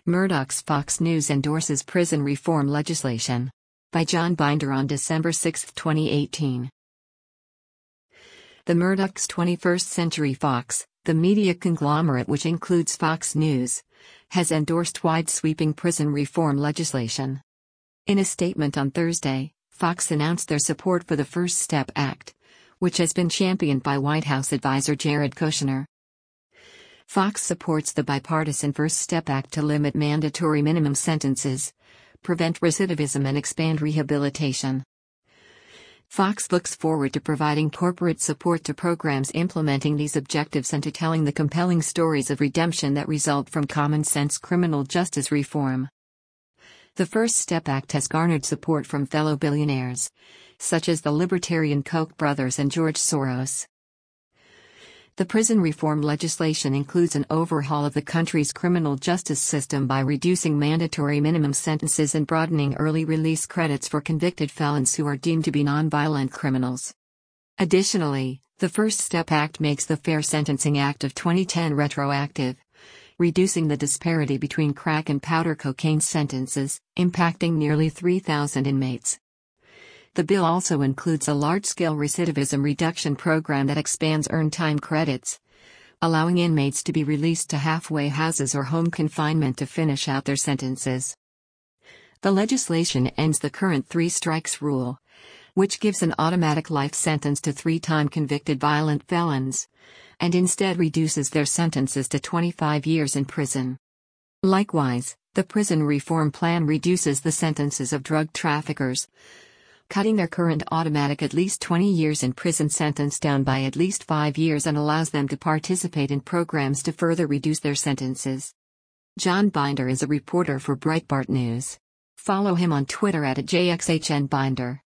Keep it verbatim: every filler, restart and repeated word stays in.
Murdoch's Fox News endorses prison reform legislation. By John Binder on December sixth, twenty eighteen. The Murdoch's twenty-first Century Fox, the media conglomerate which includes Fox News, has endorsed wide-sweeping prison reform legislation. In a statement on Thursday, Fox announced their support for the First Step Act, which has been championed by White House advisor Jared Kushner. Fox supports the bipartisan First Step Act to limit mandatory minimum sentences, prevent recidivism and expand rehabilitation. Fox looks forward to providing corporate support to programs implementing these objectives and to telling the compelling stories of redemption that result from common-sense criminal justice reform. The First Step Act has garnered support from fellow billionaires, such as the libertarian Koch brothers and George Soros. The prison reform legislation includes an overhaul of the country's criminal justice system by reducing mandatory minimum sentences and broadening early release credits for convicted felons who are deemed to be nonviolent criminals. Additionally, the First Step Act makes the Fair Sentencing Act of twenty ten retroactive, reducing the disparity between crack and powder cocaine sentences, impacting nearly three thousand inmates. The bill also includes a large-scale recidivism reduction program that expands earned time credits, allowing inmates to be released to halfway houses or home confinement to finish out their sentences. The legislation ends the current three strikes rule, which gives an automatic life sentence to three-time convicted violent felons, and instead reduces their sentences to twenty-five years in prison. Likewise, the prison reform plan reduces the sentences of drug traffickers, cutting their current automatic at least twenty years in prison sentence down by at least five years and allows them to participate in programs to further reduce their sentences. John Binder is a reporter for Breitbart News. Follow him on Twitter at J X H N Binder.